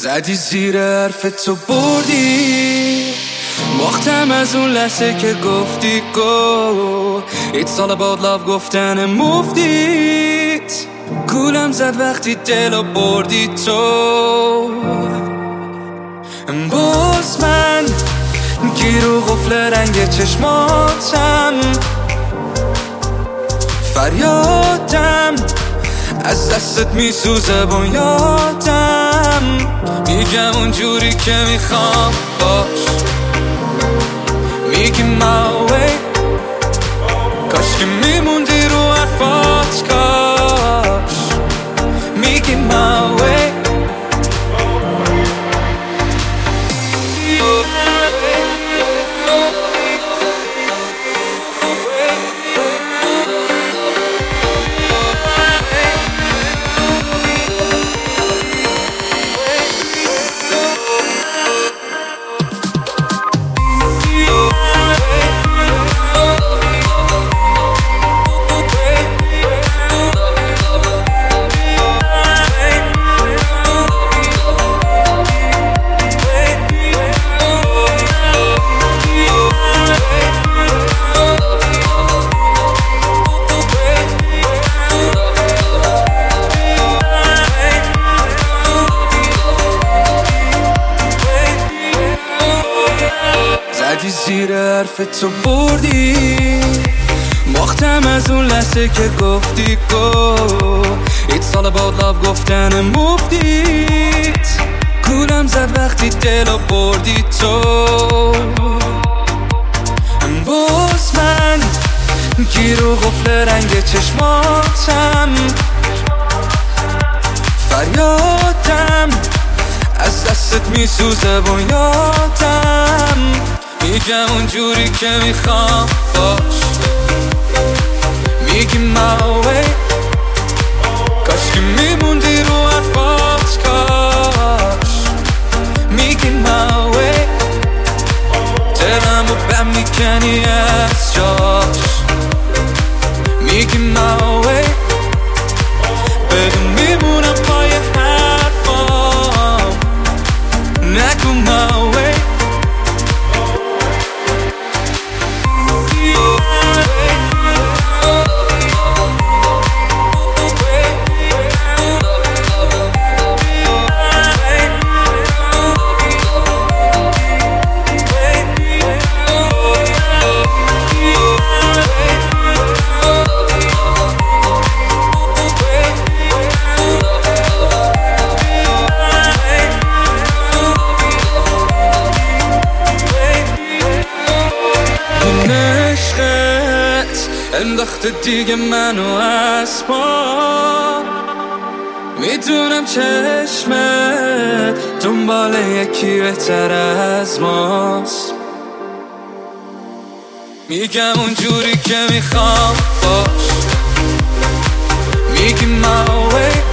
زدی زیر حرف تو بردی، باختم از اون لحظه که گفتی go. It's all about love گفتن مفدیت، گولم زد وقتی دلو بردی تو. باز من گیر و غفل رنگ چشماتم، فریادم از دستت میسوزه بنیادم. میگم اونجوری که میخوام باش، میگی my way. کاش که میموندی رو حرفات، کاش میگی my way. زدی زیر حرف تو بردی، باختم از اون لحظه که گفتی go. It's all about love گفتن مفدیت، گولم زد وقتی دلو بردی تو. باز من گیر و غفل رنگ چشماتم، فریادم از دستت میسوزه بنیادم. میگم اونجوری که میخوام باش، میگی my way. کاش که میموندی رو حرفات، کاش میگی my way. دلمو بهم میکنی از جاش، میگی my way. بدون میمونم پای حرفام، نگو my way. انداخته دیگه منو از پا، میدونم چشمت دنبال یکی بهتر از ماست. میگم اونجوری که میخوام باش، میگی my way.